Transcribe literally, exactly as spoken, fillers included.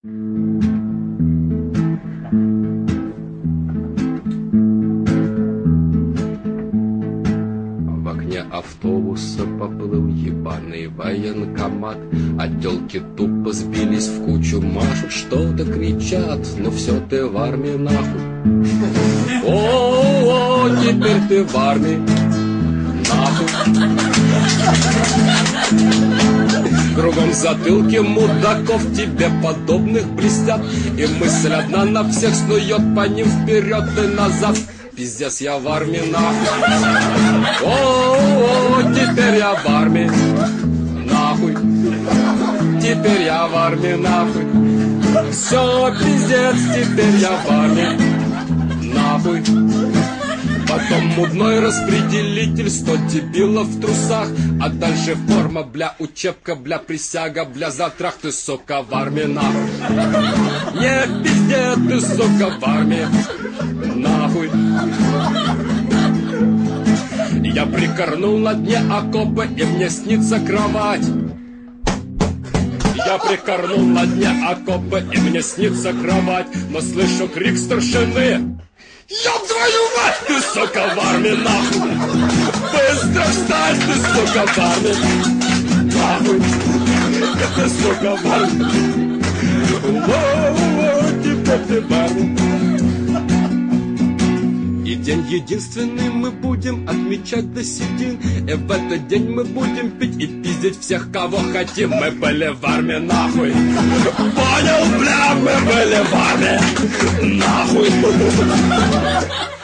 В окне автобуса поплыл ебаный военкомат, а тёлки тупо сбились в кучу, машут, что-то кричат, но все ты в армии нахуй. О, теперь ты в армии нахуй. Кругом затылки мудаков тебе подобных блестят, и мысль одна на всех снует по ним вперед и назад. Пиздец, я в армии нахуй. О, теперь я в армии нахуй. Теперь я в армии нахуй. Все, пиздец, теперь я в армии нахуй. Потом мудной распределитель, сто дебилов в трусах, а дальше форма, бля, учебка, бля, присяга, бля, затрах, ты, сука, в армии нахуй. Не пиздец, ты, сука, в армии нахуй. Я прикорнул на дне окопа, и мне снится кровать. Я прикорнул на дне окопа, и мне снится кровать, но слышу крик старшины: ёб твою мать, ты, сука, в армии нахуй. Быстро встань, ты, сука, в армии нахуй. Ты, сука, в армии. Воу-воу, теперь ты в армии. И день единственный мы будем отмечать до седин, и в этот день мы будем пить и пиздить всех, кого хотим. Мы были в армии нахуй. Понял, бля, мы были в армии нахуй.